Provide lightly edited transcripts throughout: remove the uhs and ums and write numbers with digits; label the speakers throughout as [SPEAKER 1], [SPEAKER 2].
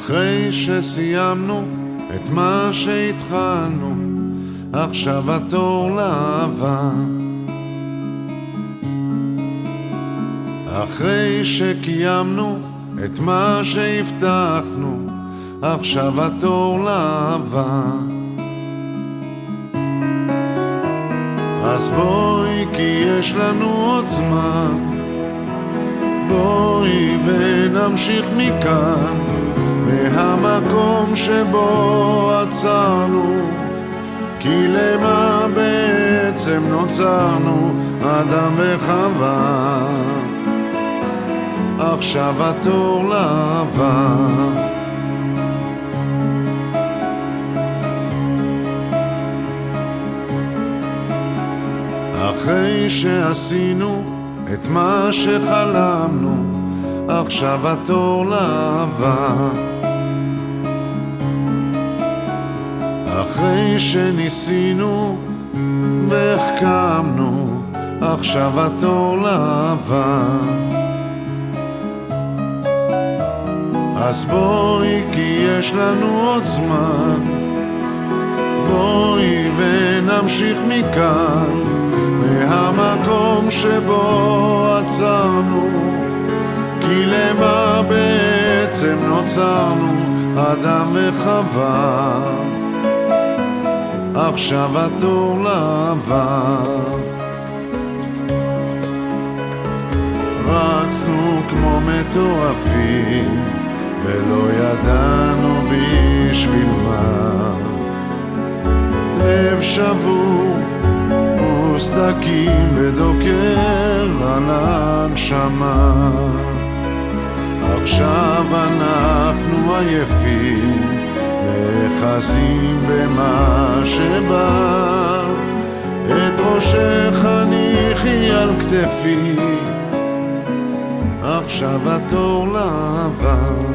[SPEAKER 1] אחרי שסיימנו את מה שהתחלנו, עכשיו התור לאהבה. אחרי שקיימנו את מה שהבטחנו, עכשיו התור לאהבה. אז בואי, כי יש לנו עוד זמן, בואי ונמשיך מכאן, מהמקום שבו עצרנו, כי למה בעצם נוצרנו, אדם וחווה. עכשיו התור לאהבה. אחרי שעשינו את מה שחלמנו, עכשיו התור לאהבה. אחרי שניסינו והחכמנו, עכשיו התור לאהבה. אז בואי, כי יש לנו עוד זמן, בואי ונמשיך מכאן, מהמקום שבו עצרנו, כי למה בעצם נוצרנו, אדם וחווה. עכשיו התור לאהבה. רצנו כמו מטורפים ולא ידענו בשביל מה, לב שבור וסדקים ודוקר על הנשמה. עכשיו אנחנו עייפים, נחזים במה שבא, את ראשך הניחי על כתפי, עכשיו התור לאהבה.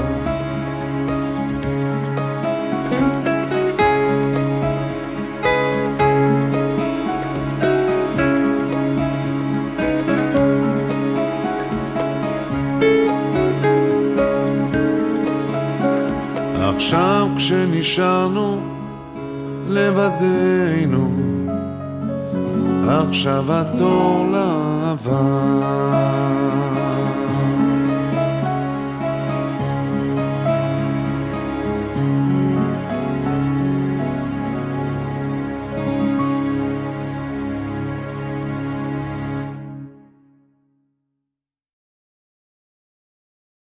[SPEAKER 1] עכשיו כשנשארנו לבדנו, עכשיו התור לאהבה.